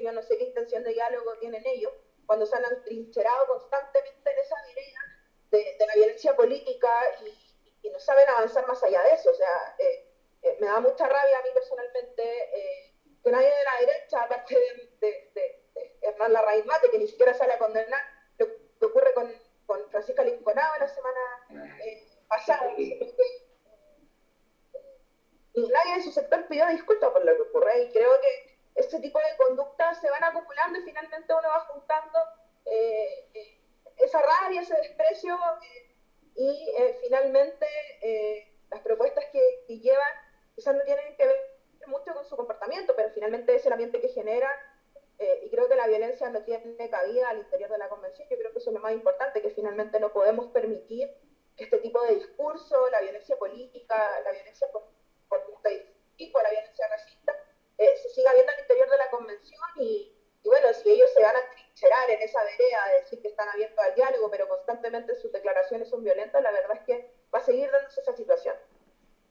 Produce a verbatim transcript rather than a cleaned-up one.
yo no sé qué intención de diálogo tienen ellos, cuando se han atrincherado constantemente en esa vereda de, de la violencia política y, y no saben avanzar más allá de eso. O sea, eh, eh, me da mucha rabia a mí personalmente eh, que nadie de la derecha, aparte de, de, de, de Hernán Larraín Mate, que ni siquiera sale a condenar lo que ocurre con, con Francisca Linconado la semana eh, pasada, que, y nadie de su sector pidió disculpas por lo que ocurre, y creo que este tipo de conductas se van acumulando y finalmente uno va juntando eh, eh, esa rabia, ese desprecio eh, y eh, finalmente eh, las propuestas que, que llevan quizás no tienen que ver mucho con su comportamiento, pero finalmente es el ambiente que genera eh, y creo que la violencia no tiene cabida al interior de la convención. Yo creo que eso es lo más importante, que finalmente no podemos permitir que este tipo de discurso, la violencia política, la violencia por, por este tipo, la violencia racista, eh, se siga viendo al interior de la convención y, y bueno, si ellos se van a trincherar en esa vereda de decir que están abiertos al diálogo, pero constantemente sus declaraciones son violentas, la verdad es que va a seguir dándose esa situación.